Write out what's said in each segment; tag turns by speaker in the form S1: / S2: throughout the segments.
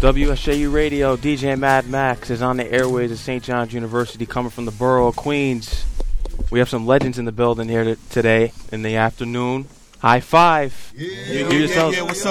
S1: WSJU Radio, DJ Mad Max is on the airways of St. John's University, coming from the borough of Queens. We have some legends in the building here today in the afternoon. High five.
S2: Yeah. What's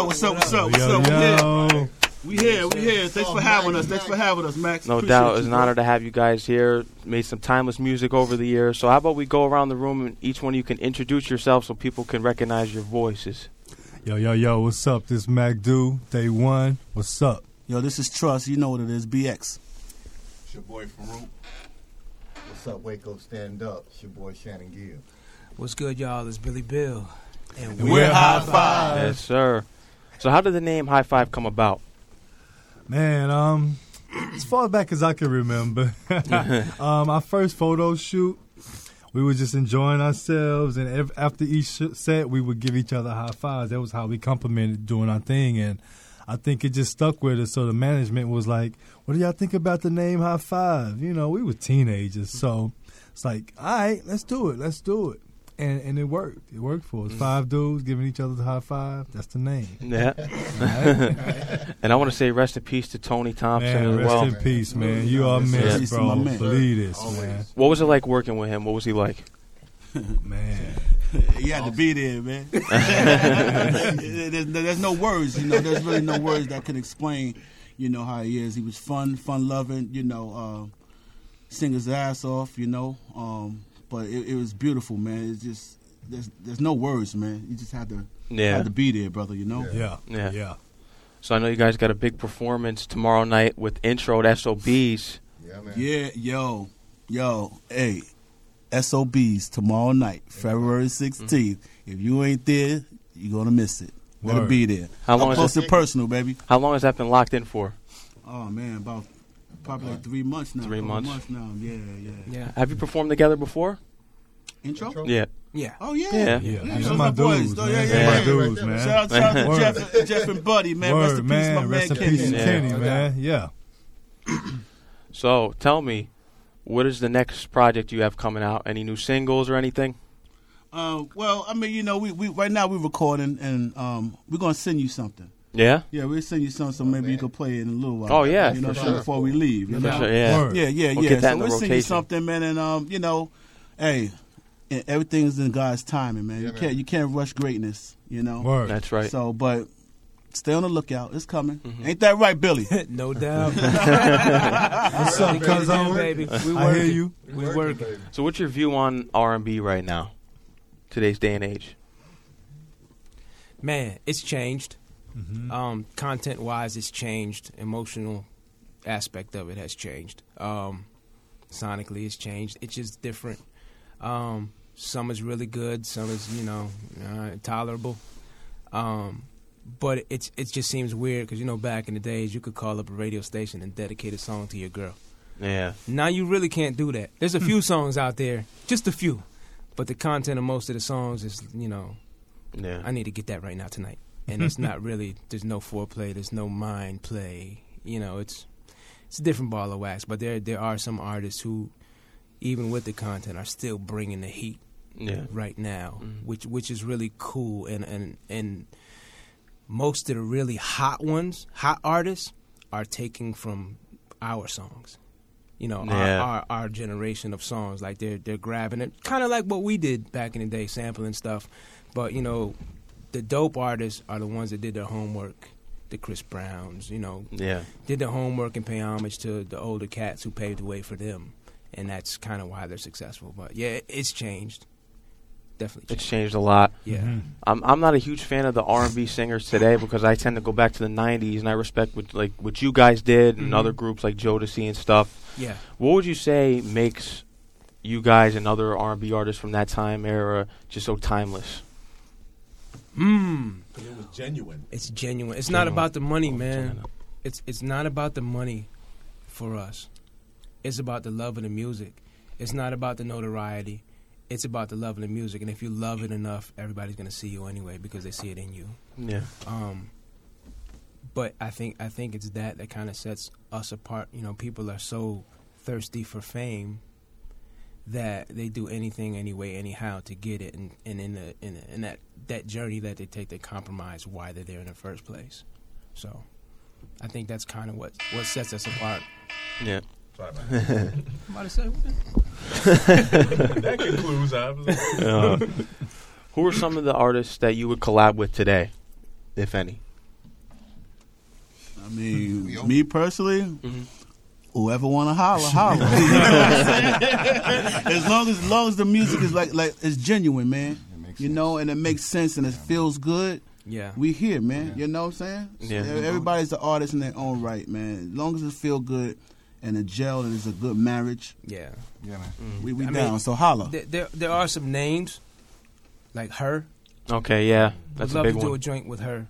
S2: up? We here. Thanks for having us, Max.
S1: No doubt. It's an honor to have you guys here. Made some timeless music over the years. So how about we go around the room and each one of you can introduce yourself so people can recognize your voices.
S3: Yo, what's up? This is Mac Do, Day One. What's up?
S2: Yo, this is Trust. You know what it is, BX.
S4: It's your boy Farouk. What's up, Waco? Stand up. It's your boy Shannon Gill.
S5: What's good, y'all? It's Billy Bill.
S2: And we're High Five.
S1: Yes, sir. So how did the name High Five come about?
S3: Man, as far back as I can remember, our first photo shoot, we were just enjoying ourselves, and after each set, we would give each other high fives. That was how we complimented doing our thing, and I think it just stuck with us. So the management was like, what do y'all think about the name High Five? You know, we were teenagers, so it's like, all right, let's do it. And it worked. It worked for us. 5 dudes giving each other the high five. That's the name.
S1: Yeah. And I want to say rest in peace to Tony Thompson as well.
S3: Rest in peace, man. You are missed, bro. Believe this, man.
S1: What was it like working with him? What was he like?
S3: Man.
S2: You had to be there, man. There's no words, you know. There's really no words that can explain, you know, how he is. He was fun-loving, you know, sing his ass off, you know. But it was beautiful, man. It's just there's no words, man. You just had to be there, brother. You know.
S3: Yeah.
S1: So I know you guys got a big performance tomorrow night with Intro at SOBs.
S4: Yeah, man.
S2: Yeah, yo, hey, SOBs tomorrow night, February 16th. If you ain't there, you're gonna miss it. Better be there.
S1: How long
S2: is it personal, baby?
S1: How long has that been locked in for?
S2: Oh man, about. Probably like 3 months now.
S1: 3 months.
S2: Now. Yeah.
S1: Have you performed together before?
S2: Intro?
S1: Yeah.
S2: Oh yeah.
S3: These are my dudes, man.
S2: Yeah.
S3: Dudes, man.
S2: Shout out to Jeff and Buddy, man.
S3: Word,
S2: rest in peace, my
S3: Rest
S2: man
S3: in peace,
S2: Kenny.
S3: Kenny, man. Yeah.
S1: So tell me, what is the next project you have coming out? Any new singles or anything?
S2: Well, I mean, you know, we right now we're recording, and we're gonna send you something.
S1: Yeah?
S2: Yeah, we'll send you something, so maybe you can play it in a little while.
S1: Oh, yeah,
S2: you know,
S1: for sure.
S2: before we leave. You know?
S1: Sure, yeah.
S3: Word.
S2: Yeah.
S1: We'll get that
S2: so
S1: in the
S2: we'll send you
S1: rotation.
S2: something, man, and you know, hey, everything's in God's timing, man. You can't rush greatness, you know.
S3: Word.
S1: That's right.
S2: So, but stay on the lookout. It's coming. Ain't that right, Billy?
S5: No doubt.
S3: What's up, cousin?
S5: Baby. We
S3: I hear you.
S5: We working.
S1: So what's your view on R&B right now, today's day and age?
S5: Man, it's changed. Content-wise, it's changed. Emotional aspect of it has changed. Sonically, it's changed. It's just different. Some is really good. Some is, you know, tolerable. But it just seems weird because, you know, back in the days, you could call up a radio station and dedicate a song to your girl.
S1: Yeah.
S5: Now you really can't do that. There's a few songs out there, just a few. But the content of most of the songs is, you know, I need to get that right now tonight. And it's not really, there's no foreplay, there's no mind play. You know, it's a different ball of wax. But there are some artists who, even with the content, are still bringing the heat right now, which is really cool. And most of the really hot artists, are taking from our songs. You know, our generation of songs. Like, they're grabbing it, kind of like what we did back in the day, sampling stuff. But, you know, the dope artists are the ones that did their homework. The Chris Browns, you know, did their homework and pay homage to the older cats who paved the way for them. And that's kind of why they're successful. But, yeah, it's changed. Definitely changed.
S1: It's changed a lot.
S5: Yeah.
S1: I'm not a huge fan of the R&B singers today because I tend to go back to the 90s, and I respect what you guys did and other groups like Jodeci and stuff.
S5: Yeah.
S1: What would you say makes you guys and other R&B artists from that time era just so timeless?
S4: Because it was genuine.
S5: It's genuine. It's not about the money, man. It's not about the money for us. It's about the love of the music. It's not about the notoriety. It's about the love of the music. And if you love it enough, everybody's going to see you anyway because they see it in you.
S1: Yeah.
S5: But I think it's that kind of sets us apart. You know, people are so thirsty for fame that they do anything, anyway, anyhow to get it, and in that journey that they take, they compromise why they're there in the first place. So I think that's kind of what sets us apart.
S1: Yeah.
S6: Sorry about that.
S5: Somebody say what?
S6: That concludes, obviously.
S1: Who are some of the artists that you would collab with today, if any?
S2: I mean, me personally, whoever want to holler. As long as the music is like it's genuine, man. You know, and it makes sense and it feels good.
S5: Yeah,
S2: we here, man. Yeah. You know what I'm saying?
S1: Yeah.
S2: Everybody's the artist in their own right, man. As long as it feel good and it gel and it's a good marriage.
S5: Yeah,
S4: man.
S2: We down. So holla.
S5: There are some names like her.
S1: Okay, yeah, that's a big one.
S5: Love to do a joint with her.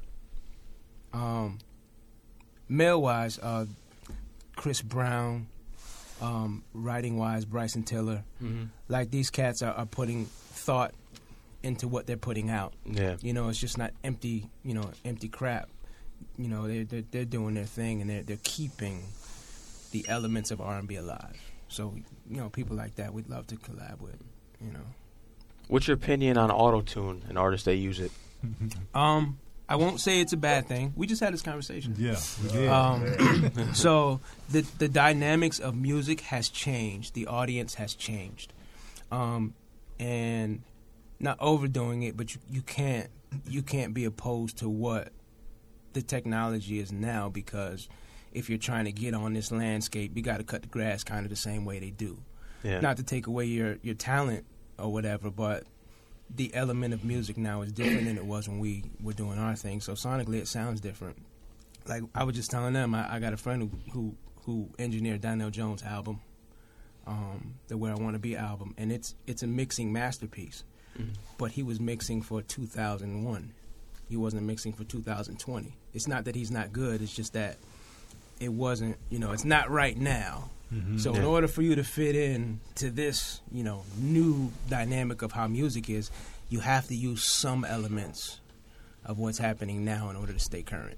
S5: Male wise, Chris Brown. Writing wise, Bryson Tiller. Like these cats are putting thought into what they're putting out.
S1: Yeah,
S5: you know, it's just not empty crap. You know, they're doing their thing and they're keeping the elements of R&B alive. So, you know, people like that we'd love to collab with. You know,
S1: what's your opinion on auto-tune and artists that use it?
S5: I won't say it's a bad thing. We just had this conversation.
S3: Yeah, we did.
S5: So the dynamics of music has changed. The audience has changed, and not overdoing it, but you can't be opposed to what the technology is now, because if you're trying to get on this landscape, you got to cut the grass kind of the same way they do.
S1: Yeah.
S5: Not to take away your talent or whatever, but the element of music now is different than it was when we were doing our thing. So sonically, it sounds different. Like I was just telling them, I got a friend who engineered Donnell Jones' album, the Where I Want to Be album, and it's a mixing masterpiece. But he was mixing for 2001. He wasn't mixing for 2020. It's not that he's not good. It's just that it wasn't. You know, it's not right now. So in order for you to fit in to this, you know, new dynamic of how music is, you have to use some elements of what's happening now in order to stay current.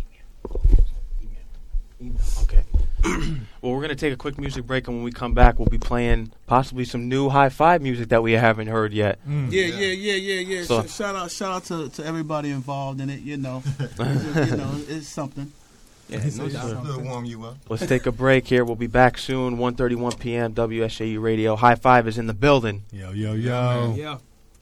S1: Okay. Well, we're going to take a quick music break, and when we come back, we'll be playing possibly some new Hi-Fi music that we haven't heard yet.
S2: Yeah.
S1: So,
S2: shout out to everybody involved in it. You know, it's something.
S5: Yeah, no doubt.
S4: It'll warm you up.
S1: Let's take a break here. We'll be back soon, 1:31 p.m., WSJU Radio. High Five is in the building.
S3: Yo.
S5: Yeah.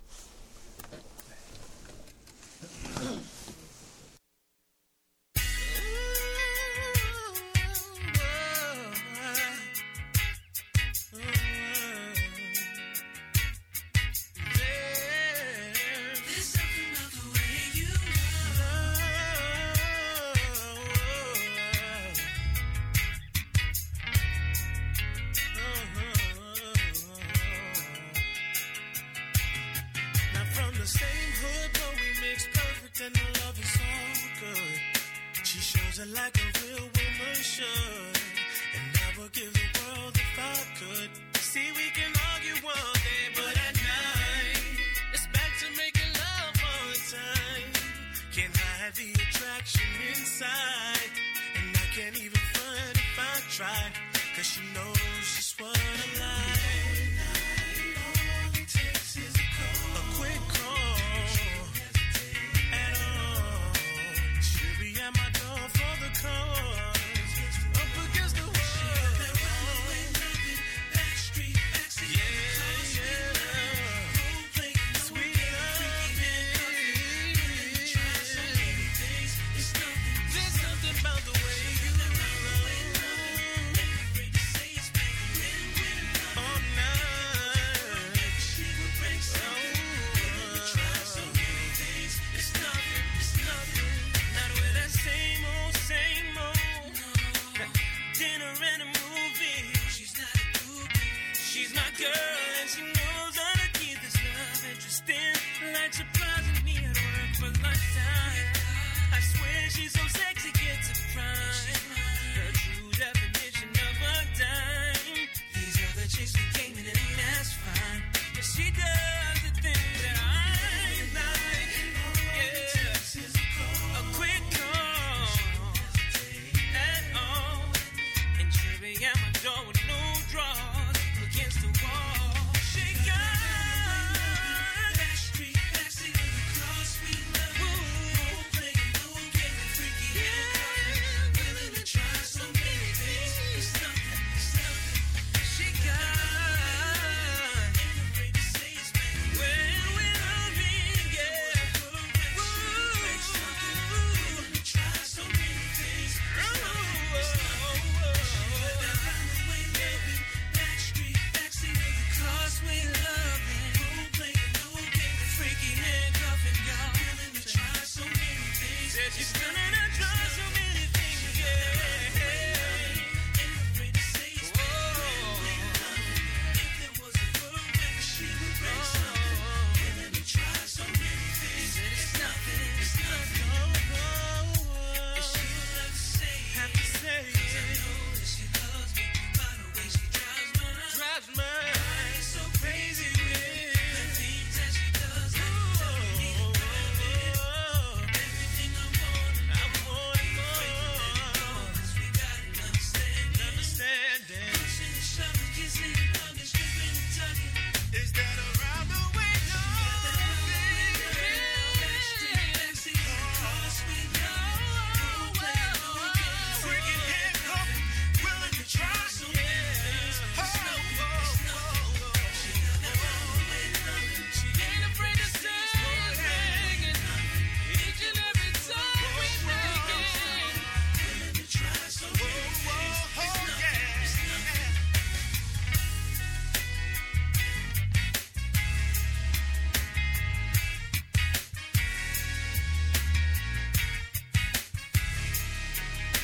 S7: Like a real woman should, and I would give the world if I could. See, we can argue all day, but at night it's back to making love all the time. Can't hide the attraction inside, and I can't even front if I try, 'cause she knows just what I like. All it takes is a quick call. At all, she'll be at my door for the cause. Up against the wall. Backstreet, sweet there's something about the way you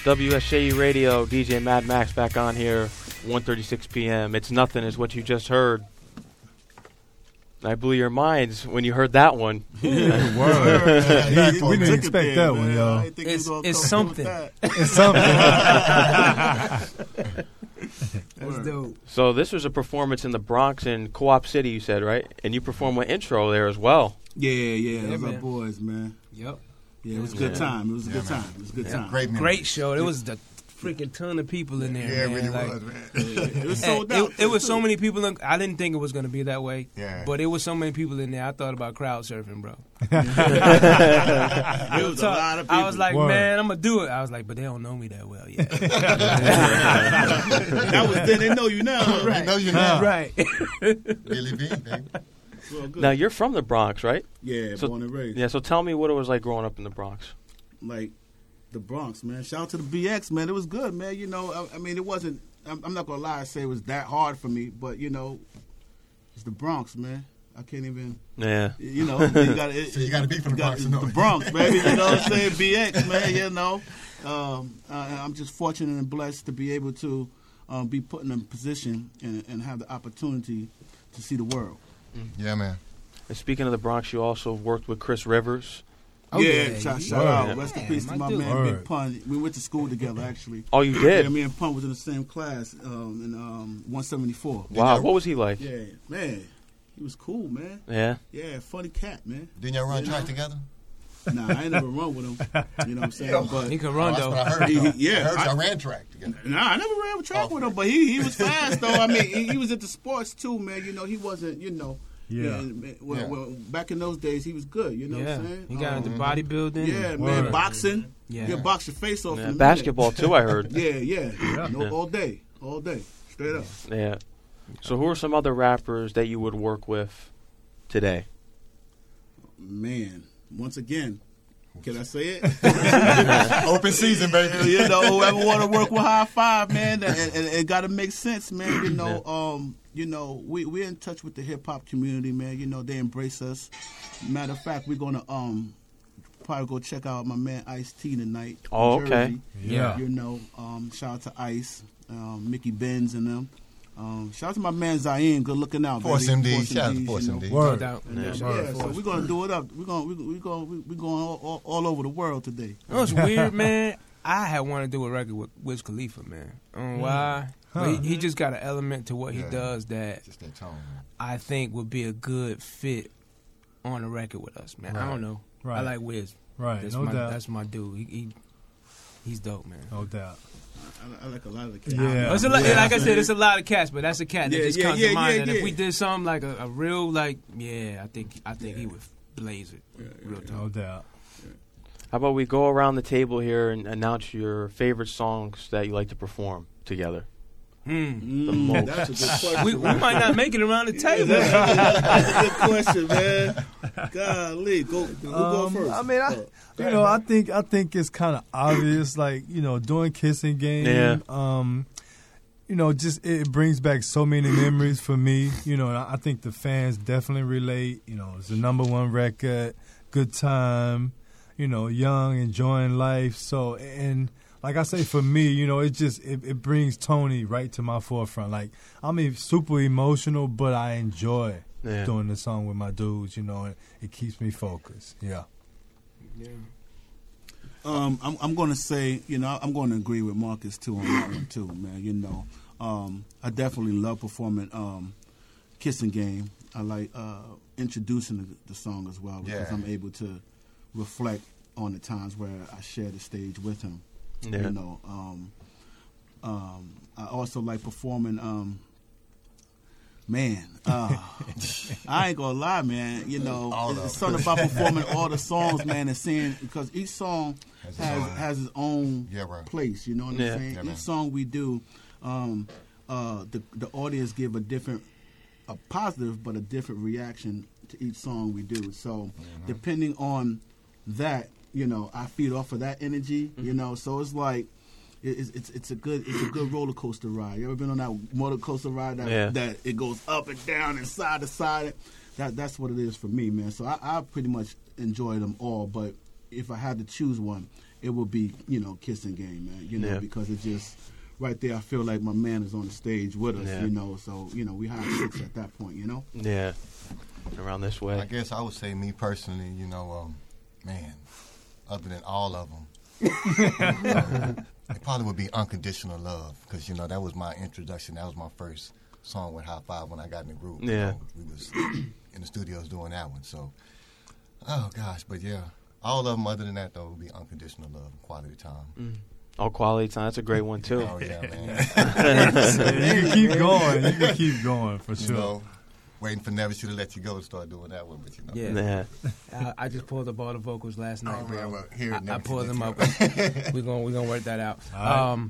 S1: WSJE Radio, DJ Mad Max back on here, 1:36 p.m. It's Nothing is what you just heard. I blew your minds when you heard that one.
S3: We didn't expect that one, y'all.
S5: It's something.
S3: It's something.
S5: That's dope.
S1: So this was a performance in the Bronx in Co-op City, you said, right? And you performed with Intro there as well.
S2: Yeah, those
S5: man.
S2: are boys, man.
S5: Yep.
S2: Yeah, it was a good time. It was a good
S4: man.
S2: time. It was a good time.
S5: Great show. There was a freaking ton of people in there.
S4: Yeah,
S5: man.
S4: it really
S5: Like,
S4: was, man.
S2: It was sold out.
S5: It was so many people. I didn't think it was going to be that way.
S4: Yeah.
S5: But it was so many people in there. I thought about crowd surfing, bro.
S2: It was a lot of people.
S5: I was like,
S3: Word.
S5: man, I'm going to do it. I was like, but they don't know me that well yet.
S2: That was then. They know you now,
S4: Right.
S2: right?
S4: know you now.
S5: Right.
S4: Billy B, baby.
S2: Well, good.
S1: Now, you're from the Bronx, right?
S2: Yeah,
S1: So-
S2: born and raised.
S1: Yeah, so tell me what it was like growing up in the Bronx.
S2: Like the Bronx, man. Shout out to the BX, man. It was good, man. You know, I mean, it wasn't. I'm not gonna lie and say it was that hard for me, but you know, it's the Bronx, man. I can't even.
S1: Yeah.
S2: You know, you got
S4: So you gotta be from the Bronx to know
S2: the
S4: it.
S2: Bronx, baby. You know what I'm saying? BX, man. You know, I'm just fortunate and blessed to be able to be put in a position and have the opportunity to see the world.
S4: Yeah, man.
S1: And speaking of the Bronx, you also worked with Chris Rivers.
S5: Oh,
S2: yeah,
S5: yeah,
S2: shout
S3: Word.
S2: out. Rest in peace to
S5: my
S2: my
S5: dude.
S2: man
S3: Word.
S2: Big Pun. We went to school together, actually.
S1: Oh, you did?
S2: Yeah, me and Pun was in the same class in 174.
S1: Wow, what was he like?
S2: Yeah, man. He was cool, man.
S1: Yeah.
S2: Yeah, funny cat, man.
S4: Didn't y'all run
S2: You
S4: track
S2: know?
S4: together?
S2: Nah, I ain't never run with him. You know what I'm saying?
S4: Yo.
S2: But
S5: He can run,
S4: That's
S5: though.
S4: what I heard. though.
S2: Yeah,
S4: I heard
S2: I-
S4: y'all ran track together.
S2: nah, I never ran with track with him, but he was fast, though. I mean, he was into sports, too, man. You know, he wasn't, you know.
S3: Yeah.
S2: Well, back in those days, he was good, you know what I'm saying?
S5: He got into bodybuilding.
S2: Yeah,
S5: and-
S2: man,
S3: Word.
S2: boxing.
S5: Yeah.
S2: He'll box your face off in a
S1: Yeah,
S2: minute.
S1: basketball, too, I heard.
S2: Yeah. No, all day, straight up.
S1: Yeah. So who are some other rappers that you would work with today?
S2: Man, once again, can I say it?
S4: Open season, baby.
S2: You know, whoever want to work with High Five, man, and it got to make sense, man. You know, we're in touch with the hip hop community, man. You know, they embrace us. Matter of fact, we're gonna probably go check out my man Ice-T tonight. in
S1: Oh, okay.
S2: Jersey.
S3: Yeah.
S2: You know, shout out to Ice, Mickey Benz and them. Shout out to my man Zayn. Good looking out,
S4: Force
S2: baby.
S4: MD. Shout out to
S2: MDs,
S4: Force
S2: you know.
S4: MD.
S5: No
S3: Word.
S5: doubt.
S2: And,
S1: Yeah.
S2: so we're gonna do it up. We're going all over the world today.
S5: You know what's weird, man? I had wanted to do a record with Wiz Khalifa, man. I don't know why. But he just got an element to what he
S4: Yeah.
S5: does that
S4: Just that tone, man.
S5: I think would be a good fit on a record with us, man. I don't know. I
S3: Right.
S5: like Wiz.
S3: Right,
S5: That's
S3: no
S5: my
S3: doubt.
S5: that's my dude. He's dope, man.
S3: No doubt.
S2: I like a lot of the cats.
S3: Yeah.
S5: It's a lot, like I said, it's a lot of cats, but that's a cat that
S2: Yeah,
S5: just
S2: yeah,
S5: comes
S2: yeah,
S5: to mind.
S2: yeah,
S5: And if
S2: yeah.
S5: we did something like a real, like, I think he would blaze it. Real talk.
S3: No doubt.
S1: How about we go around the table here and announce your favorite songs that you like to perform together? The most.
S2: That's a good question.
S5: We might not make it around the table.
S2: That's a good question, man. Golly, who go first?
S3: I mean, I think it's kind of obvious, like, you know, doing Kissing Game.
S1: Yeah.
S3: You know, just it brings back so many memories for me. You know, and I think the fans definitely relate. You know, it's the #1 record, good time. You know, young, enjoying life. So, and like I say, for me, you know, it brings Tony right to my forefront. Like, I'm super emotional, but I enjoy doing the song with my dudes. You know, and it keeps me focused. Yeah.
S2: I'm going to say, you know, I'm going to agree with Marcus too on that one too, man. You know, I definitely love performing "Kissing Game." I like introducing the song as well because
S4: Yeah.
S2: I'm able to reflect on the times where I share the stage with him.
S1: Yeah.
S2: You know, I also like performing. Man, I ain't gonna lie, man. You know,
S4: All of
S2: it's
S4: them.
S2: something about performing all the songs, man, and seeing because each song
S4: Has its own.
S2: has its own
S4: Yeah, right.
S2: place. You know what
S1: Yeah.
S2: I'm saying?
S4: Yeah, man.
S2: Each song we do, the audience give a positive but a different reaction to each song we do. So depending on that, you know, I feed off of that energy. You know, so it's like. It's a good roller coaster ride. You ever been on that roller coaster ride that it goes up and down and side to side? That's what it is for me, man. So I pretty much enjoy them all. But if I had to choose one, it would be, Kissing Game, man. Because it just right there, I feel like my man is on the stage with us, So we have 6 at that point,
S1: Yeah, around this way.
S4: I guess I would say me personally, man, other than all of them, it probably would be Unconditional Love because, that was my introduction. That was my first song with High Five when I got in the group.
S1: Yeah.
S4: We was in the studios doing that one. So, oh, gosh. But, yeah, all of them other than that, though, would be Unconditional Love and Quality Time.
S1: Oh, Quality Time. That's a great one, too.
S4: Oh, yeah, man.
S3: You can keep going. You can keep going, for sure.
S4: Waiting for Never Should Have Let You Go to start doing that one, but
S5: Yeah. I just pulled up all the vocals last night, bro.
S4: Man, well, here,
S5: I pulled them up. We're gonna work that out.
S3: Right.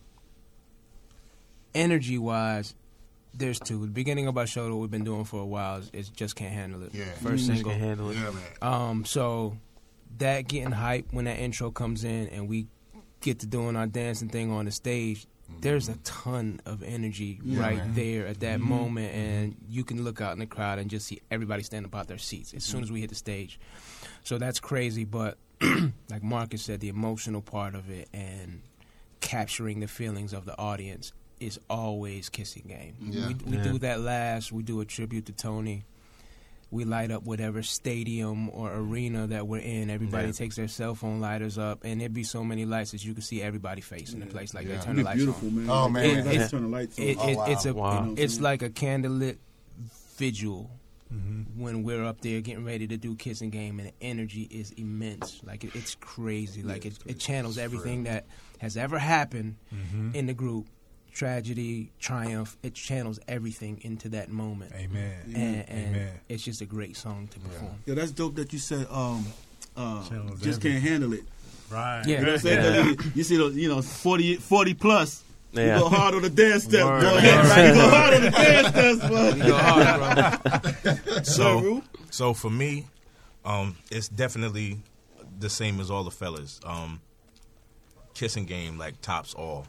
S5: Energy wise, there's 2. The beginning of our show that we've been doing for a while is Just Can't Handle It.
S4: Yeah.
S5: First single.
S1: Can't handle it.
S4: Yeah, man.
S5: So that getting hype when that intro comes in and we get to doing our dancing thing on the stage. There's a ton of energy there at that moment, and you can look out in the crowd and just see everybody stand up out their seats as soon as we hit the stage. So that's crazy, but like Marcus said, the emotional part of it and capturing the feelings of the audience is always Kissing Game.
S4: Yeah.
S5: We do that last. We do a tribute to Tony. We light up whatever stadium or arena that we're in. Everybody takes their cell phone lighters up, and there'd be so many lights that you could see everybody face in the place. Like they turn the lights
S2: beautiful,
S5: on.
S2: man.
S4: Oh, man.
S2: Turn the lights on.
S5: It's like a candlelit vigil when we're up there getting ready to do Kissing Game, and the energy is immense. Like it's crazy. Like it channels everything that has ever happened in the group. Tragedy, triumph, it channels everything into that moment.
S3: Amen.
S5: And it's just a great song to perform.
S2: Yeah, that's dope that you said just can't handle it.
S3: Right.
S5: Yeah.
S2: You know what I'm saying? You see the 40 plus.
S1: Yeah.
S2: You go hard on the dance step.
S3: Word.
S2: Go ahead. You go hard on the dance steps, bro.
S5: You go hard, bro.
S6: So for me, it's definitely the same as all the fellas. Kissing Game like tops all.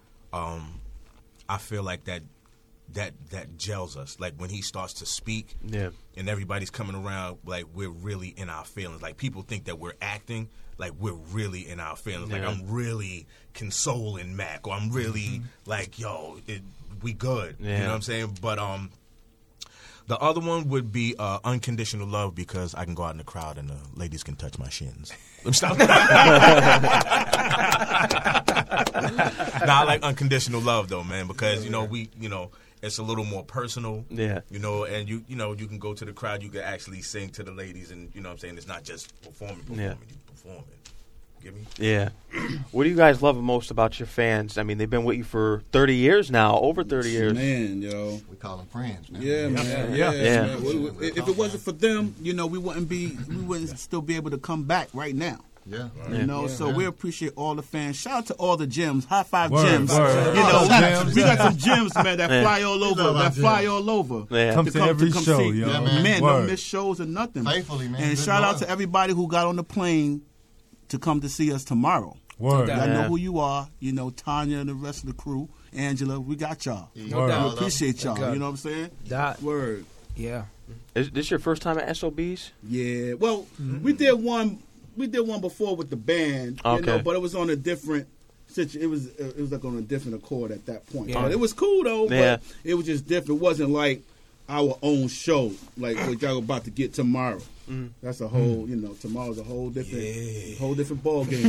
S6: I feel like that gels us. Like when he starts to speak, and everybody's coming around, like we're really in our feelings. Like people think that we're acting, like we're really in our feelings. Like I'm really consoling Mac, or I'm really like, yo, we good. You know what I'm saying? But the other one would be Unconditional Love because I can go out in the crowd and the ladies can touch my shins. Stop. I like Unconditional Love though, man, because it's a little more personal. Yeah. And you can go to the crowd, you can actually sing to the ladies, and you know what I'm saying, it's not just performing. You performing. Get me?
S1: Yeah. What do you guys love most about your fans? I mean, they've been with you for 30 years now, over 30 years.
S2: Man, yo.
S4: We call them friends, man.
S2: Yeah, man.
S3: Yeah.
S2: Man. If it wasn't for them, we wouldn't still be able to come back right now.
S4: Yeah.
S2: So we appreciate all the fans. Shout out to all the gyms. High five
S3: Word,
S2: gyms.
S3: word.
S2: We got some gyms, man, that fly all over.
S1: Yeah.
S3: Come to every show,
S2: see.
S3: yo.
S4: Yeah, man.
S2: Man,
S3: Word.
S2: don't miss shows or nothing.
S4: Faithfully, man.
S2: And
S4: Good
S2: shout out
S4: love.
S2: to everybody who got on the plane to come to see us tomorrow.
S3: Word.
S2: Y'all know who you are. Tanya and the rest of the crew. Angela, we got y'all.
S5: No
S2: We
S5: doubt.
S2: appreciate y'all.
S5: God.
S2: You know what I'm saying?
S5: That,
S2: Word.
S5: yeah.
S1: Is this your first time at SOBs?
S2: Yeah. Well, we did one before with the band,
S1: Okay.
S2: but it was on a different it was like on a different accord at that point.
S5: Yeah.
S2: But it was cool though,
S1: Yeah.
S2: but it was just different. It wasn't like our own show like what y'all about to get tomorrow. That's a whole, tomorrow's a whole different ball game.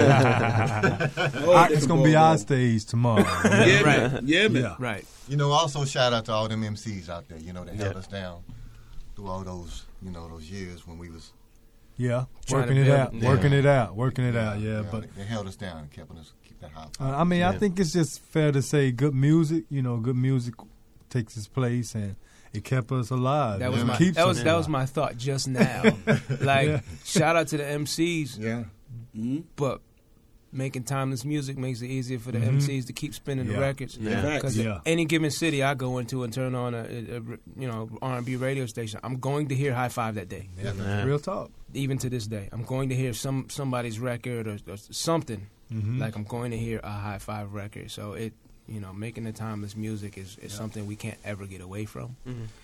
S3: It's going to be our stage tomorrow.
S2: Yeah,
S5: Right.
S2: man. Yeah, man.
S3: Yeah.
S5: Right.
S4: Also shout out to all them MCs out there, that held us down through all those, those years when we was
S3: Yeah,
S5: Trying
S3: working
S5: to
S3: it
S5: build
S3: out,
S5: it.
S3: working it out. Yeah, but
S4: they held us down and kept us keep that high.
S3: I mean, I think it's just fair to say good music. Good music takes its place, and it kept us alive.
S5: That was
S3: It
S5: my
S3: keeps us
S5: that
S3: alive.
S5: was my thought just now. Like shout out to the MCs,
S4: Yeah.
S5: but making timeless music makes it easier for the MCs to keep spinning the
S3: Yeah.
S5: records.
S1: Yeah.
S5: Because
S3: Yeah.
S5: any given city I go into and turn on a R&B radio station, I'm going to hear High Five that day.
S3: Yeah. Real talk.
S5: Even to this day, I'm going to hear somebody's record or something. Like I'm going to hear a High Five record. So making the timeless music is something we can't ever get away from.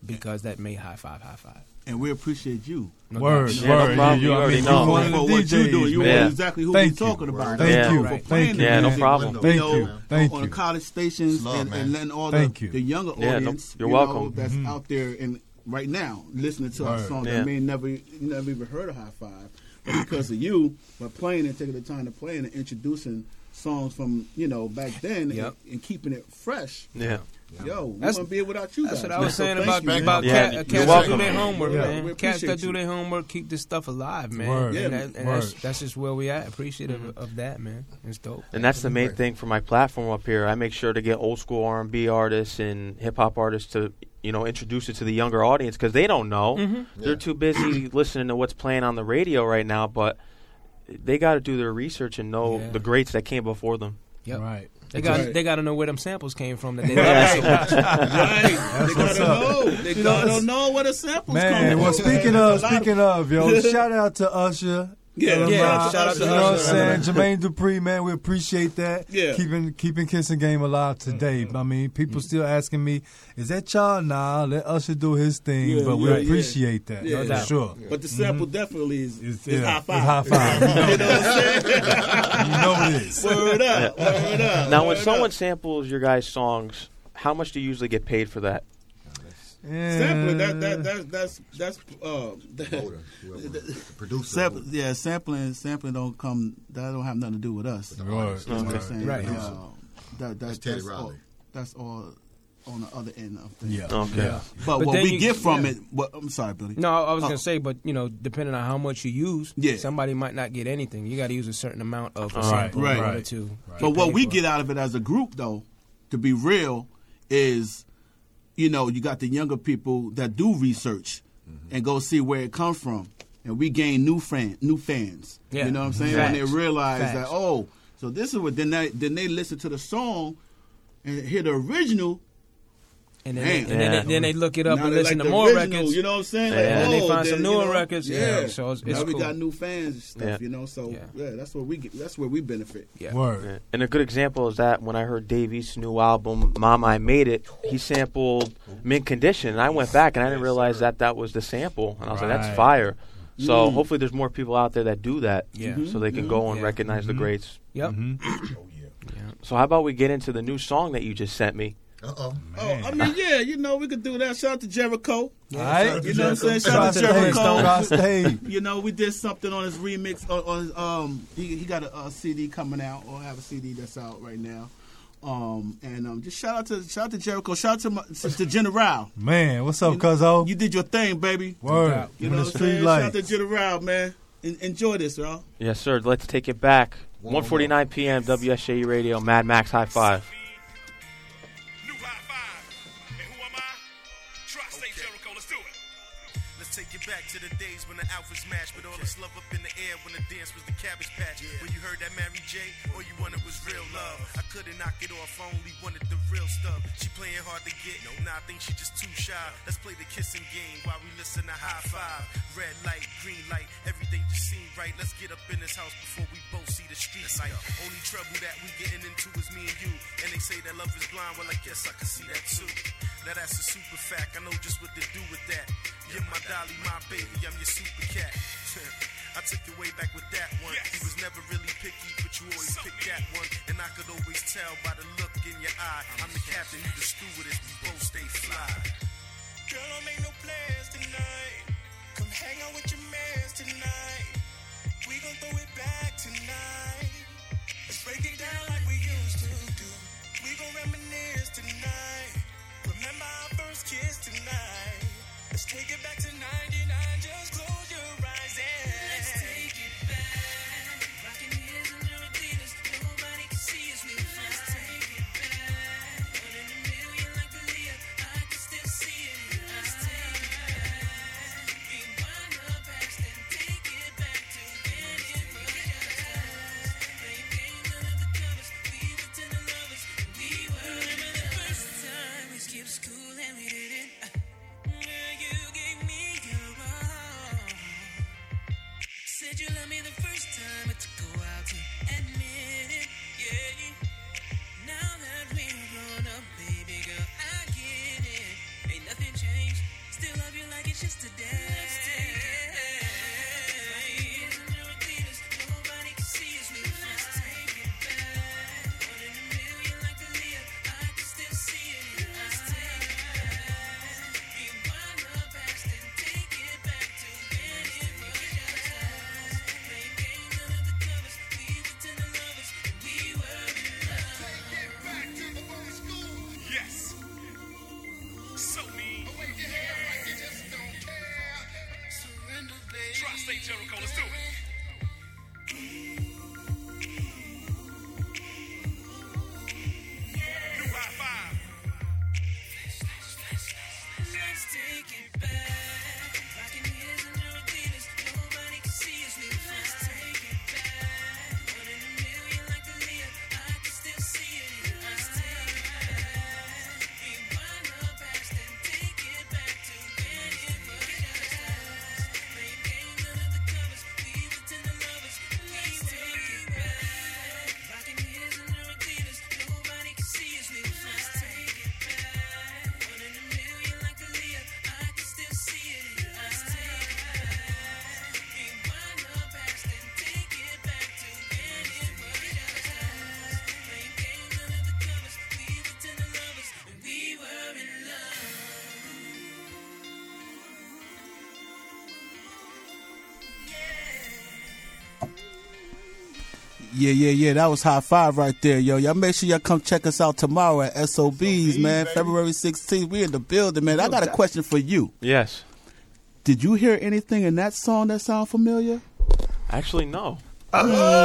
S5: because that made High Five.
S2: And we appreciate you.
S3: Word.
S1: no problem. You already know.
S3: One of the
S2: For what you
S3: DJs,
S2: do. You
S3: man.
S2: know exactly who
S3: Thank
S2: we're
S3: you.
S2: talking about.
S3: Thank
S1: Yeah.
S3: you.
S5: Right.
S3: Thank you.
S1: Yeah, no
S3: man.
S1: problem.
S3: Thank
S2: know,
S3: you. Thank
S2: on
S3: you.
S2: the college stations
S4: Love,
S2: and
S4: man.
S2: letting all
S3: Thank you.
S2: the younger
S1: Yeah, no,
S2: audience
S1: you're
S2: you
S1: welcome.
S2: know, that's out there and right now listening to our
S3: Word.
S2: song
S1: Yeah.
S2: that may never even heard of High Five. But because of you, by playing and taking the time to play and introducing songs from, back then
S5: Yep.
S2: and keeping it fresh.
S1: Yeah.
S2: Yo, we
S5: That's-
S2: wouldn't be here without you
S5: That's
S2: guys.
S5: what I was
S2: So
S5: saying
S2: thank you,
S5: about
S2: man.
S1: Yeah,
S5: cats
S1: you're
S5: that
S1: welcome.
S5: do their homework,
S3: Yeah.
S5: man.
S2: We
S5: Cats that
S2: appreciate
S5: do
S2: you.
S5: their homework keep this stuff alive, man.
S3: Word.
S2: Yeah,
S5: And,
S2: man.
S5: that's just where we at. Appreciative of that, man. It's dope.
S1: And that's the main thing for my platform up here. I make sure to get old school R&B artists and hip hop artists to, introduce it to the younger audience because they don't know.
S5: Mm-hmm.
S1: They're too busy listening to what's playing on the radio right now, but they got to do their research and know
S5: Yeah.
S1: the greats that came before them.
S5: Yep.
S3: Right.
S5: They got
S2: Right.
S5: they got to know where them samples came from. That they
S2: Right.
S5: love so much.
S2: Right. They
S3: what's
S2: gotta
S3: up.
S2: know. They gotta know where the samples come
S3: Man,
S2: from.
S3: well, speaking
S2: There's a lot
S3: of, yo, shout out to Usher.
S2: Yeah,
S5: Yeah, shout out to
S3: You know what I'm
S5: Usher.
S3: saying? Jermaine Dupri, man, we appreciate that.
S2: Yeah.
S3: Keeping Kissing Game alive today. I mean, people still asking me, is that y'all? Nah, let Usher do his thing,
S2: Yeah,
S3: but we
S2: yeah,
S3: appreciate that.
S2: Yeah. No
S3: for
S5: doubt.
S3: sure.
S2: But the sample definitely is
S3: Yeah,
S2: High
S3: it's
S2: Five.
S3: High five.
S2: You know what I'm saying?
S3: You know it is.
S2: Word up. Word up.
S1: Now, when
S2: word
S1: someone
S2: up.
S1: samples your guys' songs, how much do you usually get paid for that?
S2: Sampling, that's
S4: Voter, whoever, the producer.
S2: sampling don't come. That don't have nothing to do with us.
S3: Right.
S2: You know what I'm saying?
S5: Right.
S4: That's Teddy Riley.
S2: all, that's all on the other end of things.
S3: Yeah.
S1: Okay.
S3: Yeah.
S2: But
S5: But
S2: what
S5: then
S2: we
S5: you-
S2: get from
S5: yeah.
S2: it, I'm sorry, Billy.
S5: No, I was
S2: Oh.
S5: gonna say, but depending on how much you use,
S2: Yeah.
S5: somebody might not get anything. You got to use a certain amount of a
S1: Right.
S5: sample
S2: Right.
S5: in order
S3: Right.
S5: to.
S2: But what
S5: paid
S2: we
S5: for
S2: get out of it as a group, though, to be real, is you got the younger people that do research and go see where it comes from, and we gain new fans.
S5: Yeah.
S2: You know what I'm saying?
S5: Facts.
S2: When they realize
S5: Facts.
S2: that, oh, so this is what. Then they listen to the song and hear the original.
S5: And then,
S2: Man.
S5: then they look it up
S2: Now
S5: and
S2: they
S5: listen
S2: like
S5: to
S2: the
S5: more
S2: original,
S5: records.
S2: You know what I'm saying?
S1: Yeah.
S2: Like,
S5: And they
S2: oh,
S5: find some
S2: then,
S5: newer records. Yeah, so it's
S2: now we
S5: cool.
S2: got new fans and stuff.
S1: Yeah.
S2: So
S5: Yeah.
S2: that's what we get. That's where we benefit.
S5: Yeah.
S3: Word.
S1: Yeah. And a good example is that when I heard Dave East's new album, Mama, I Made It, he sampled Mint Condition. And I went back and I didn't realize that was the sample. And I was like, that's
S3: Right.
S1: fire. So hopefully there's more people out there that do that
S5: Yeah.
S1: so they can go and
S5: Yeah.
S1: recognize the greats.
S5: Yep.
S1: So how about we get into the new song that you just sent me?
S4: Uh-oh.
S2: Oh, I mean, yeah, we could do that. Shout out to Jericho.
S3: All right.
S2: You know what I'm saying?
S3: Shout
S2: Shout
S3: out
S2: out
S3: to
S2: to
S3: Dave.
S2: Jericho.
S3: Stay.
S2: We did something on his remix. On his, he got a CD coming out, or have a CD that's out right now. Just shout out to Jericho. Shout out to General.
S3: Man, what's up, cuzzo?
S2: You did your thing, baby.
S3: Word.
S2: You
S3: In
S2: know
S3: the
S2: what I'm
S3: street
S2: saying? Shout out
S3: light.
S2: to General, man. Enjoy this, y'all.
S1: Yes, sir. Let's take it back. 1:49 p.m. WSJE Radio. Mad Max High Five.
S7: New High Five. And who am I? Tri-State Jericho. Let's do it. Let's take it back to the days when the outfits matched, but all the love up in the air when the dance was the Cabbage Patch. When you heard that Mary J, all you wanted was real love. I couldn't knock it off, I only wanted the real stuff. She playing hard to get, nah, I think she just too shy. Let's play the kissing game while we listen to High Five. Red light, green light, everything just seemed right. Let's get up in this house before we both see the street light. Only trouble that we getting into is me and you. And they say that love is blind, well I guess I can see that too. Now that's a super fact, I know just what to do with that. You're my dolly, my baby, I'm your super cat. I took it way back with that one. He was never really picky, but you always pick that one. And I could always tell by the look in your eye. I'm the captain, you the stewardess, we both stay fly. Girl, don't make no plans tonight. Come hang out with your mans tonight. We gon' throw it back tonight. Let's break it down like we used to do. We gon' reminisce tonight. Remember our first kiss tonight. Let's take it back to 99. Just close your eyes and let's take it back. Rockin' heels and their Adidas. Nobody can see us. We let's take it back. 1 in a million like Aaliyah. I can still see it. Let's take it back. Rewind the past and take it back to when it was just us. Play games under the covers. We
S2: Yeah. That was High Five right there, yo. Y'all make sure y'all come check us out tomorrow at SOBs, man.
S8: baby.
S2: February 16th. We in the building, man. I got a question for you.
S1: Yes.
S2: Did you hear anything in that song that sound familiar?
S1: Actually, no.
S2: While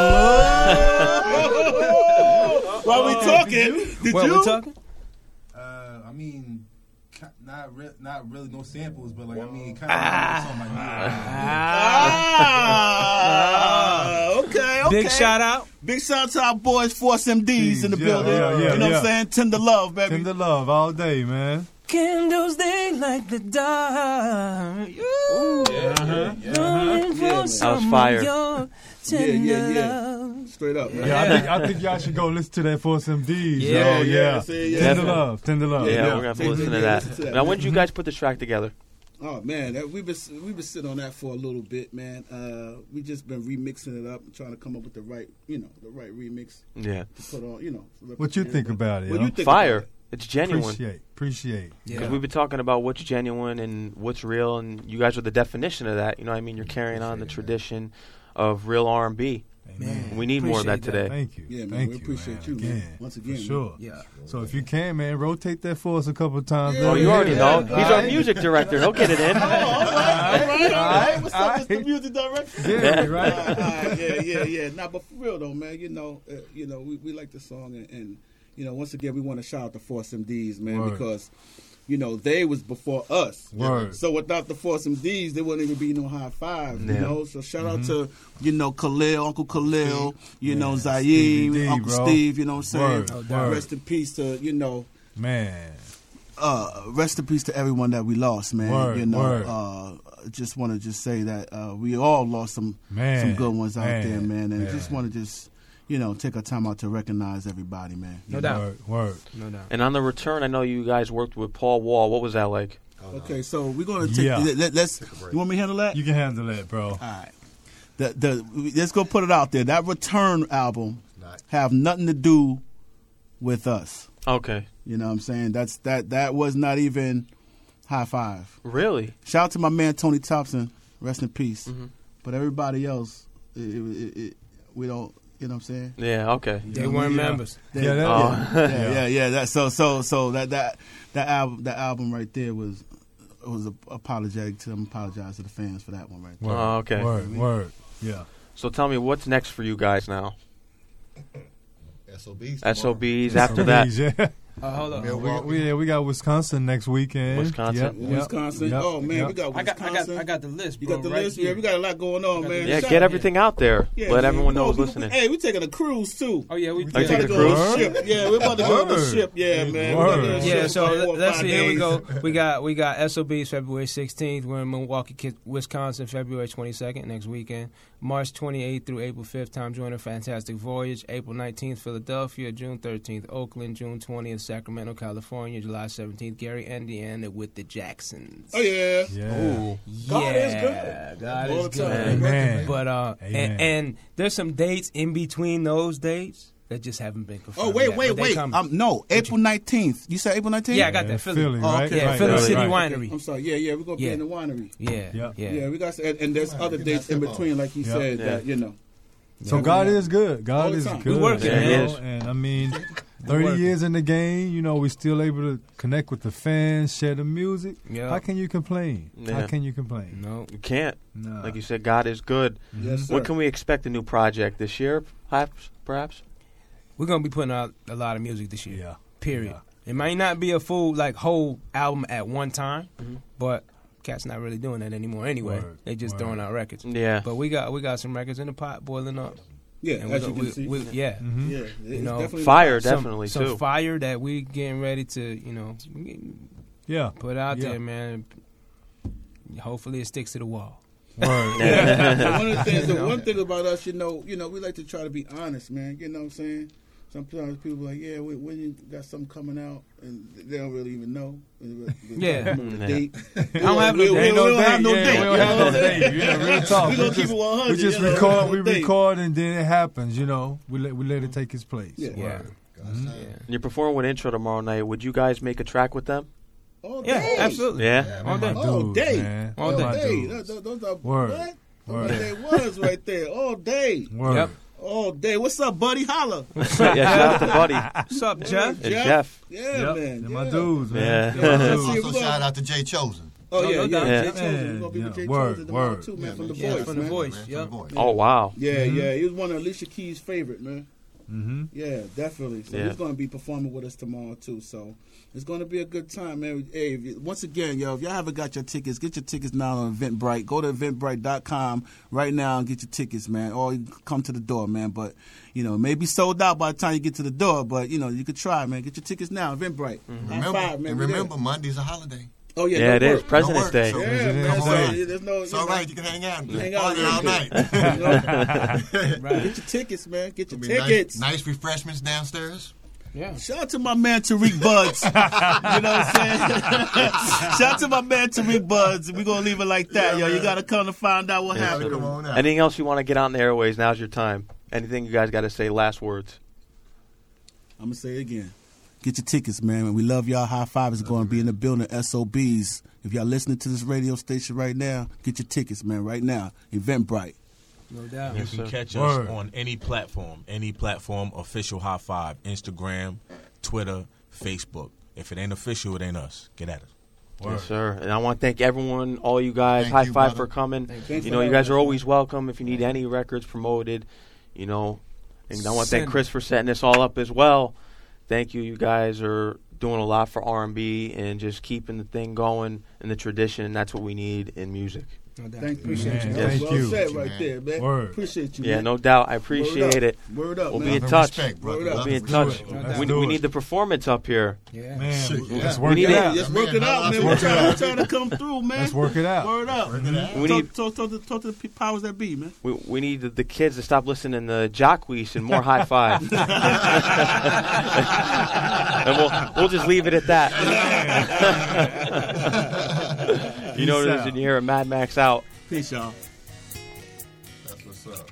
S2: we talking, did
S5: What,
S2: you?
S5: we talking?
S8: I mean, not really no samples, but like I mean, kind of like on my
S2: Okay.
S5: Big shout out.
S2: Big shout out to our boys, Force MDs in the
S3: Yeah,
S2: building.
S3: yeah,
S2: you know what
S3: yeah.
S2: I'm saying? Tender love, baby.
S3: Tender love all day, man.
S5: Candles, they like the dark.
S1: That was fire.
S2: Yeah. Straight up, man.
S3: Yeah, I think y'all should go listen to that Force MDs.
S5: Yeah,
S3: yeah.
S2: yeah.
S3: Tender love.
S1: Yeah, we're gonna have to listen to that. Now, when did you guys put this track together?
S2: Oh man, we've been sitting on that for a little bit, man. We just been remixing it up and trying to come up with the right remix
S1: Yeah.
S2: to put on,
S3: What you think about it?
S2: What
S3: yo?
S2: you think
S1: Fire.
S2: about it?
S1: It's genuine.
S3: Appreciate.
S1: Because we've been talking about what's genuine and what's real, and you guys are the definition of that. You know what I mean? You're carrying on the tradition of real R&B.
S3: Man,
S1: We need more of that today.
S3: Thank you.
S2: Yeah, man,
S3: Thank
S2: we
S3: you,
S2: appreciate you, man.
S3: Again,
S2: Once again,
S3: for sure.
S5: Yeah.
S3: So if you can, man, rotate that for us a couple of times.
S1: Oh, you already know. He's our music director. He'll get it in.
S2: All right. What's up, Mr. Music Director?
S3: Yeah, right.
S2: Yeah. Nah, but for real though, man, we like the song, and once again, we want to shout out the Force MDs, man,
S3: Word.
S2: because they was before us.
S3: Word.
S2: So without the Force MDs, there wouldn't even be no High Five, you
S1: Yeah.
S2: know. So shout out to Khalil, Uncle Khalil, Zaire,
S3: Stevie D,
S2: Uncle
S3: bro.
S2: Steve. You know what I'm saying?
S3: Word.
S2: Rest in peace to
S3: Man.
S2: rest in peace to everyone that we lost, man.
S3: Word.
S2: Just want to say that we all lost some good ones out there, man, and just want to take a time out to recognize everybody, man.
S5: No doubt.
S3: Word.
S5: No doubt.
S1: And on the return, I know you guys worked with Paul Wall. What was that like?
S2: Okay, so we're gonna take.
S3: Yeah.
S2: Let's. You want me to handle that?
S3: You can handle that, bro.
S2: All right. Let's go put it out there. That Return album have nothing to do with us.
S1: Okay.
S2: You know what I'm saying? That was not even High Five.
S1: Really?
S2: Shout out to my man Tony Thompson. Rest in peace.
S1: Mm-hmm.
S2: But everybody else, we don't. You know what I'm saying?
S1: Yeah, okay.
S5: They weren't members.
S3: Yeah,
S2: That album right there was apologetic to them. Apologize to the fans for that one right there.
S1: Oh, okay.
S3: Word. Yeah.
S1: So tell me, what's next for you guys now?
S4: SOBs.
S1: SOBs after that.
S3: Yeah.
S5: Hold on.
S3: We got Wisconsin next weekend.
S1: Wisconsin.
S2: Wisconsin.
S3: Yep.
S2: Oh man,
S3: Yep.
S2: we got
S5: I
S2: Wisconsin.
S5: got the list,
S2: You
S5: bro.
S2: got the
S5: right
S2: list?
S5: here.
S2: Yeah, we got a lot going on, man.
S1: Yeah,
S2: Shout
S1: get
S2: out-
S1: everything out there.
S2: Yeah,
S1: Let
S2: man.
S1: everyone know
S2: We-
S1: who's listening.
S2: Hey, we taking a cruise too.
S5: Oh yeah, we
S1: you
S2: We're
S1: taking
S2: about
S1: a
S2: to go on
S1: cruise?
S2: a ship. Yeah, we're about to go on a
S3: Word.
S2: ship. Yeah, man. We're
S3: Word.
S2: about to go on a ship
S5: Yeah,
S2: for
S5: so
S2: like 4 or
S5: let's
S2: 5
S5: see. Here we
S2: days.
S5: go. We got SOBs February 16th. We're in Milwaukee, Wisconsin, February 22nd next weekend. March 28th through April 5th. Time joiner Fantastic Voyage. April 19th Philadelphia. June 13th Oakland. June 20th Sacramento, California. July 17th Gary, Indiana with the Jacksons.
S2: Oh yeah.
S3: Yeah.
S2: God is good.
S5: God
S2: All
S5: is
S2: the
S5: good.
S2: time.
S3: Amen.
S5: But
S3: Amen.
S5: and there's some dates in between those dates that just haven't been confirmed.
S2: Oh wait.
S5: yet, but they coming.
S2: No, April 19th. You said April 19th?
S5: Yeah, I got that. Philly.
S2: Oh,
S3: right?
S2: okay.
S5: Yeah,
S3: Right,
S5: Philly
S3: right,
S5: City
S3: right.
S5: Winery.
S2: I'm sorry. Yeah, we're gonna be
S5: Yeah.
S2: in the winery.
S5: Yeah.
S2: Yeah, we got and there's other dates in between, like you
S3: Yeah.
S2: said.
S1: Yeah.
S2: That
S3: So God is good.
S2: All
S3: God
S2: the
S3: is
S2: time.
S3: good.
S5: We working,
S1: Yeah, he
S3: you know?
S1: is.
S3: And I mean, 30 years in the game, we still able to connect with the fans, share the music.
S5: Yeah.
S3: How can you complain?
S1: Yeah.
S3: How can you complain?
S5: No.
S1: You can't.
S3: No.
S1: Like you said, God is good.
S2: Yes, sir.
S1: When can we expect a new project this year, perhaps?
S5: We're gonna be putting out a lot of music this year.
S3: Yeah.
S5: Period.
S3: Yeah.
S5: It might not be a full whole album at one time,
S1: Mhm.
S5: but cats not really doing that anymore anyway.
S3: Word.
S5: They just
S3: Word.
S5: throwing out records.
S1: Yeah.
S5: But we got some records in the pot boiling up.
S2: Yeah,
S5: And
S2: as you can see.
S5: yeah.
S3: Mhm.
S2: Yeah, it's
S5: know,
S2: definitely
S1: Fire,
S5: Some-
S1: definitely,
S5: some
S1: too.
S5: fire that we getting ready to,
S3: Yeah.
S5: put out
S3: Yeah.
S5: there, man. Hopefully it sticks to the wall.
S3: Word.
S2: One of the things, the one thing about us, we like to try to be honest, man. You know what I'm saying? Sometimes people are like, yeah, when you got something coming out, and they don't really even know.
S5: Yeah.
S2: Date.
S5: I don't have no
S2: we
S5: date.
S2: don't have no
S3: Yeah,
S2: date.
S3: we don't have no date. Yeah, real talk.
S2: We gonna keep it 100.
S3: We just
S2: you know,
S3: record. We
S2: no date.
S3: record, and then it happens. We let it take its place.
S2: Yeah.
S5: Yeah.
S3: Mhm.
S1: You're performing with Intro tomorrow night. Would you guys make a track with them?
S2: All
S5: Yeah,
S2: day.
S5: absolutely.
S1: Yeah.
S5: All day.
S2: All
S3: Dudes,
S2: day.
S3: man.
S5: All
S3: My
S2: day.
S3: dudes.
S2: Those are
S3: Word.
S2: what?
S3: Word.
S2: They was right there all day.
S3: Word.
S5: Yep.
S2: all day. What's up, buddy? Holla.
S1: Yeah, shout out to Buddy.
S5: What's up, Jeff?
S1: It's Jeff.
S2: Yeah,
S3: Yep,
S2: man.
S3: they're my dudes, man.
S1: Yeah.
S3: They're my
S2: See,
S3: dudes.
S2: we
S4: Also,
S2: gonna-
S4: shout out to Jay Chosen.
S2: Oh, yeah,
S5: no
S2: yeah.
S5: doubt.
S2: Jay
S3: Yeah.
S2: Chosen. We're going to be
S3: Yeah.
S2: with Jay
S3: Word,
S2: Chosen tomorrow,
S3: word.
S2: too, man, from The
S5: Yeah,
S2: Voice,
S5: from The
S2: man.
S5: Voice.
S4: Man,
S5: Yep.
S4: from the voice.
S1: Oh, wow.
S2: Yeah, yeah. He was one of Alicia Keys' favorite, man.
S3: Mm-hmm.
S2: Yeah, definitely. So
S1: Yeah.
S2: he's going to be performing with us tomorrow, too. So it's going to be a good time, man. Hey, once again, yo, if y'all haven't got your tickets, get your tickets now on Eventbrite. Go to eventbrite.com right now and get your tickets, man. Or you can come to the door, man. But, you know, it may be sold out by the time you get to the door. But, you know, you could try, man. Get your tickets now, Eventbrite. High five, man.
S4: And
S2: We there.
S4: remember, Monday's a holiday.
S2: Oh, yeah,
S1: Yeah,
S2: no
S1: it is.
S2: work.
S1: President's
S4: work,
S1: Day.
S4: so-
S2: Yeah, man.
S4: Come
S2: So
S4: on.
S2: there's no,
S4: It's all right. You can hang out and
S2: Hang out
S4: party all night.
S2: You know? Get your tickets, man. Get your
S4: Be
S2: tickets.
S4: Nice refreshments downstairs.
S5: Yeah.
S2: Shout out to my man Tariq Buds. You know what I'm saying? Shout out to my man Tariq Buds. We're going to leave it like that, yo. You got to come to find out what happened.
S4: Come on out.
S1: Anything else you want to get out in the airways? Now's your time. Anything you guys got to say? Last words.
S2: I'm going to say it again. Get your tickets, man. We love y'all. High Five is going to be in the building. SOBs. If y'all listening to this radio station right now, get your tickets, man, right now. Eventbrite.
S5: No doubt.
S6: You
S1: Yes,
S6: can
S1: sir.
S6: catch
S3: Word.
S6: us on any platform, official High Five, Instagram, Twitter, Facebook. If it ain't official, it ain't us. Get at us.
S1: Yes, sir. And I want to thank everyone, all you guys.
S4: Thank
S1: High
S4: you,
S1: five
S4: brother.
S1: for coming.
S2: Thanks
S1: You
S2: for
S1: know, you
S2: having
S1: guys
S2: us,
S1: are
S2: man.
S1: always welcome if you need any records promoted. You know, and I want to thank
S5: Send
S1: Chris for setting this all up as well. Thank you. You guys are doing a lot for R&B and just keeping the thing going and the tradition. And that's what we need in music.
S5: No doubt.
S2: Thank appreciate you,
S3: Man,
S2: man.
S3: thank
S2: Well
S3: you.
S2: said
S4: Thank you,
S2: right
S4: man.
S2: there, man.
S3: Word.
S2: Appreciate you,
S1: Yeah,
S2: man.
S1: no doubt. I
S2: Word
S1: appreciate
S2: up.
S1: it.
S2: Word up,
S1: We'll
S2: man.
S1: be in
S4: Love and
S1: touch.
S4: respect, brother.
S2: Word up.
S1: We'll be in
S4: Love
S1: touch.
S4: and
S5: No
S3: Let's
S5: doubt.
S1: We,
S3: do
S1: we
S3: it.
S1: need the performance up here.
S5: Yeah.
S3: Man,
S4: Shit, yeah.
S3: let's
S1: We
S3: work
S1: need
S3: it
S1: it.
S3: out.
S2: Let's
S4: Man,
S2: work it out, man.
S4: let's
S2: We're
S3: work it out.
S2: trying to come through, man.
S3: Let's work it out.
S2: Word up.
S1: We need
S2: Talk to the powers that be, man.
S1: we need the kids to stop listening to Jacquees and more High Five. And we'll just leave it at that. You know what it is when you hear a Mad Max out.
S2: Peace, y'all.
S4: That's what's up.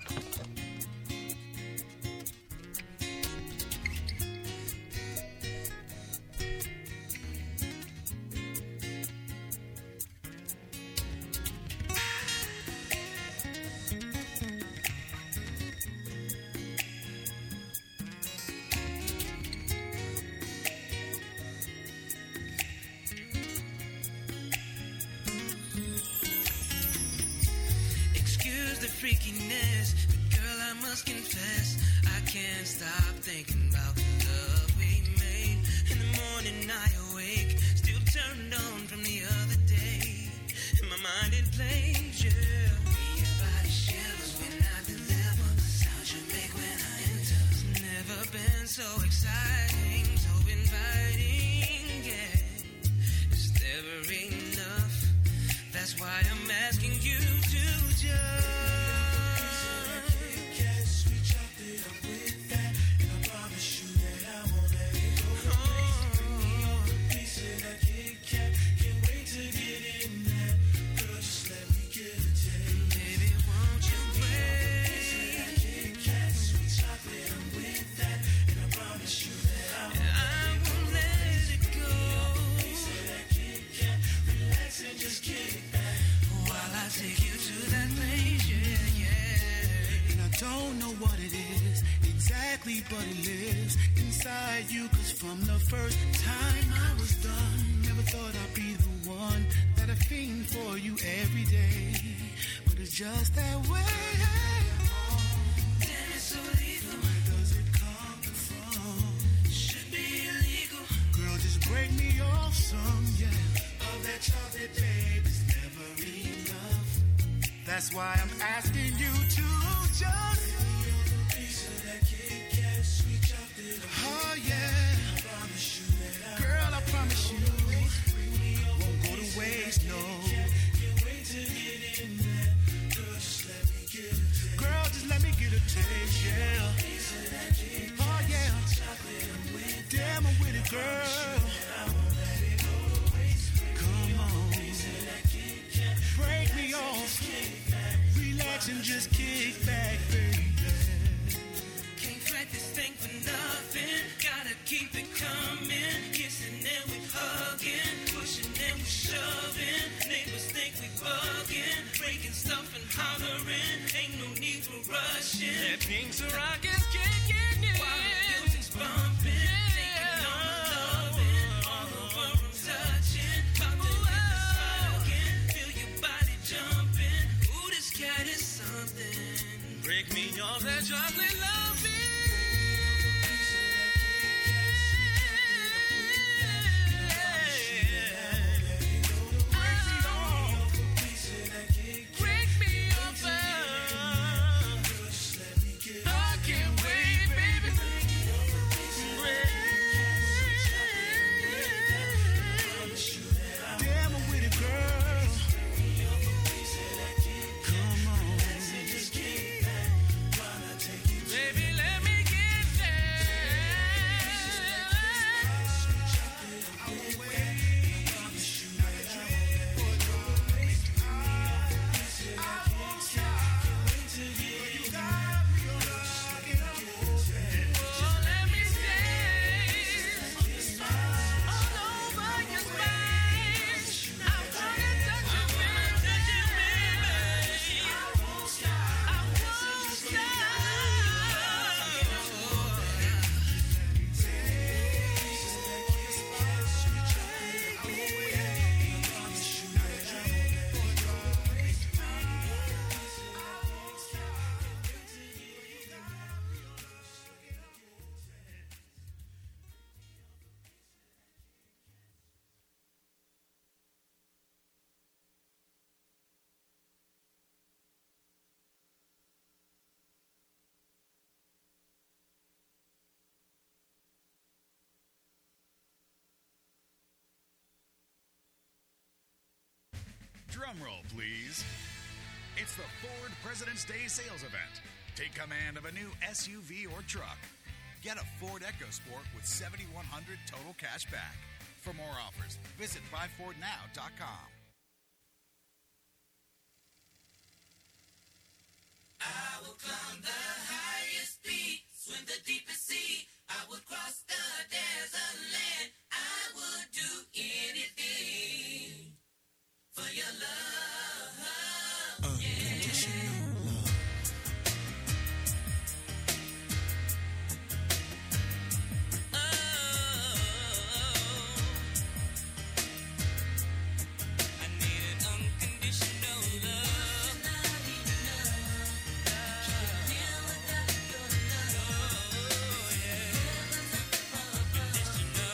S7: Excuse the freakiness, but girl, I must confess, I can't stop thinking about the love we made. In the morning I awake, still turned on from the other day. In my mind it plays, yeah. Your body shivers when I deliver, the sound you make when I enter. It's never been so exciting, so inviting, yeah. Is there enough? That's why I'm asking you to just baby, won't you I won't let it go. While I take you to that place, yeah, yeah.
S9: And I don't know what it is exactly, but it lives inside you. Cause from the first time I was done, never thought I'd be the one that I fiend for you every day. But it's just that way.
S7: Damn, it's so lethal.
S9: Where does it come from?
S7: Should be illegal.
S9: Girl, just break me off some, yeah. All that chocolate, babe, is never enough. That's why I'm asking you to just oh yeah. Girl, I promise you won't go to waste, no. Girl, just let me get a taste, yeah. Oh yeah. Damn, I'm with it, girl. Come on. Break me off. Relax and just kick back, baby.
S7: Can't fight this thing for nothing. Gotta keep it coming. Kissing and we hugging. Pushing and we shoving. Neighbors think we bugging. Breaking stuff and hollering. Ain't no need for rushing.
S9: That being
S7: So rock is kicking in. While the music's bumping, taking on the loving, all over from touching. About to hit the spot again, feel your body jumping. Ooh, this cat is something. Break me off that chocolate loving.
S10: Drum roll, please. It's the Ford President's Day sales event. Take command of a new SUV or truck. Get a Ford EcoSport with $7,100 total cash back. For more offers, visit buyfordnow.com.
S7: I will climb the highest peak, swim the deepest sea. I would cross the desert land. I would do anything for your love.
S9: Unconditional love.
S7: I need an unconditional love. Unconditional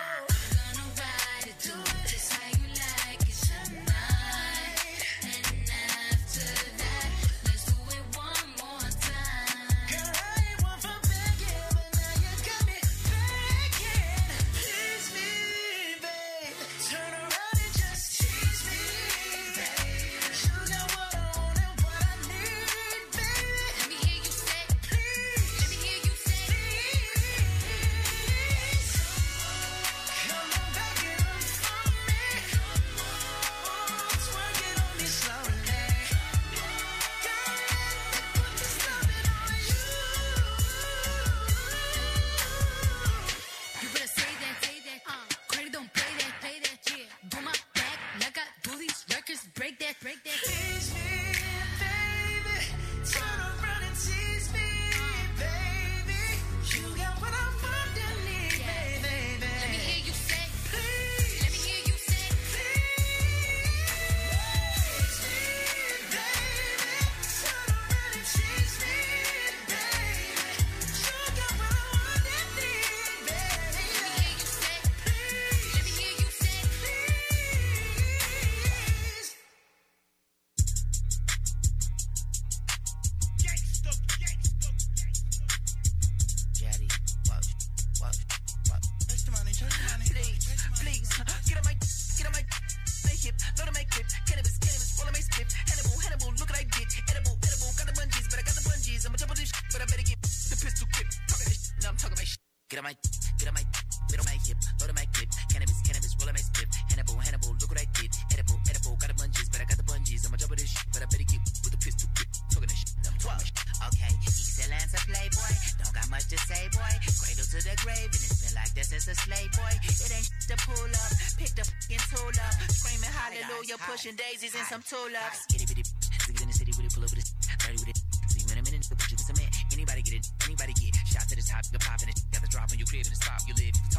S11: Pushing daisies and some tulips. Get it, in the city with it, pull up with it, 30 with it. See when I'm in it, put you in cement. Anybody get it, anybody get. Shot to the top, you popping it. Got the drop on your crib in the spot. You live